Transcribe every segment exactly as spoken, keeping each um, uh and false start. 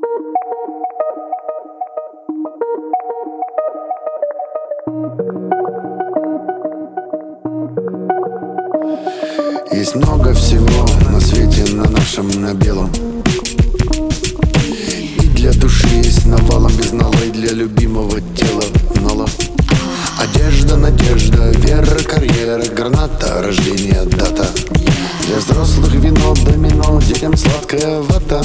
Есть много всего на свете, на нашем, на белом. И для души есть навалом без нала, и для любимого тела нала. Одежда, надежда, вера, карьера, граната, рождение, дата. Для взрослых вино, домино, детям сладкая вата.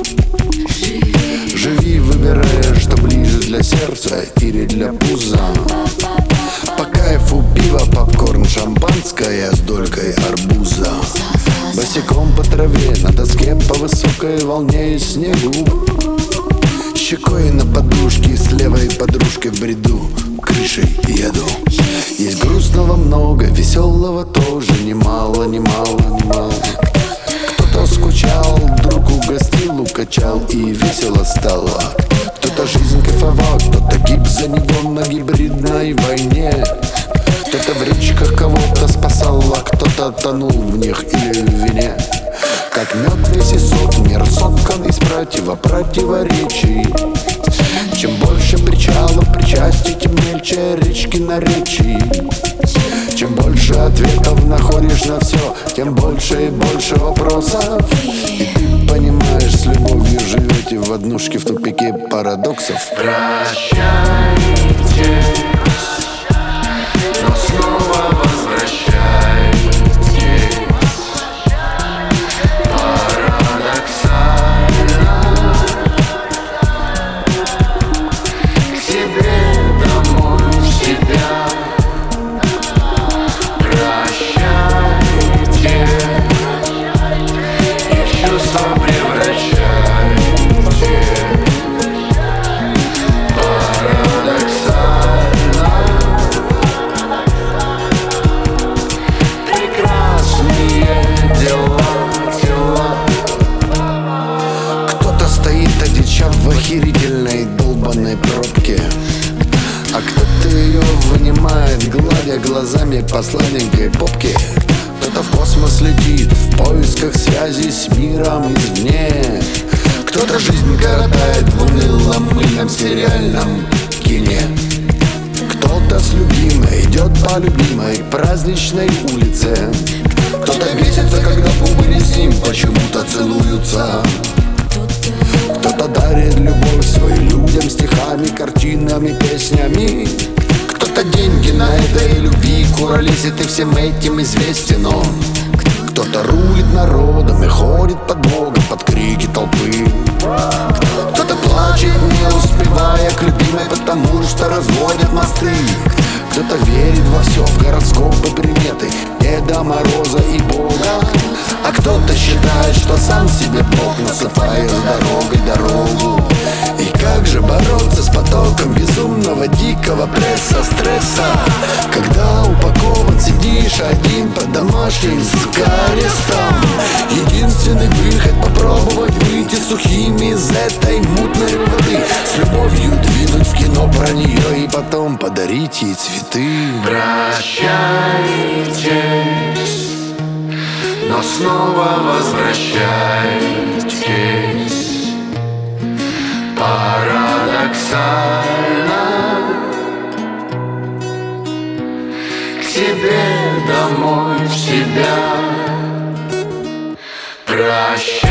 Живи, выбирая, что ближе для сердца или для пуза. По кайфу пиво, попкорн, шампанское с долькой арбуза. Босиком по траве, на доске по высокой волне и снегу. Щекой на подушке, с левой подружкой в бреду, крышей еду. Есть грустного много, веселого тоже немало, немало, немало. Кто-то скучал, друг угостил, укачал и весело стало. Кто-то жизнь кайфовал, кто-то гиб за него на гибридной войне. Кто-то в речках кого-то спасал, а кто-то тонул в них или в вине. Как мед весь и сок, мир соткан из противо-противоречий. Чем больше причалов, причастий, тем мельче речки наречий. Чем больше ответов находишь на все, тем больше и больше вопросов. И ты понимаешь, с любовью живете в однушке в тупике парадоксов. Прощайте, но снова возвращайтесь. Парадоксально к себе домой, в себя. Прощайте и в чувства превращайте. Парадоксально прекрасные дела, дела. Кто-то стоит одичав в охерительной долбанной пробке, а кто-то ее вынимает, гладя глазами по сладенькой попке. Кто-то в космос летит в поисках связи с миром извне. Кто-то жизнь коротает в унылом мыльном сериальном кине. Кто-то с любимой идет по любимой праздничной улице. Кто-то бесится, когда губы не с ним почему-то целуются. Кто-то дарит любовь свою людям стихами, картинами, песнями. Кто-то деньги на этой любви куролесит и всем этим известен он. Кто-то рулит народом и ходит под Богом под крики толпы. Кто-то плачет, не успевая к любимой, потому что разводят мосты. Кто-то верит во все, в гороскопы, приметы Деда Мороза и Бога. А кто-то считает, что сам себе Бог, насыпая с дорогой дорогу. И как же бороться с потоком безумного дикого пресса, стресса, когда упакован сидишь один под домашним арестом? Единственный выход — попробовать выйти сухими из этой мутной воды. С любовью двинуть в кино про нее и потом подарить ей цветы. Прощайтесь, но снова возвращайтесь. Парадоксально к себе домой, в себя. Прощайтесь.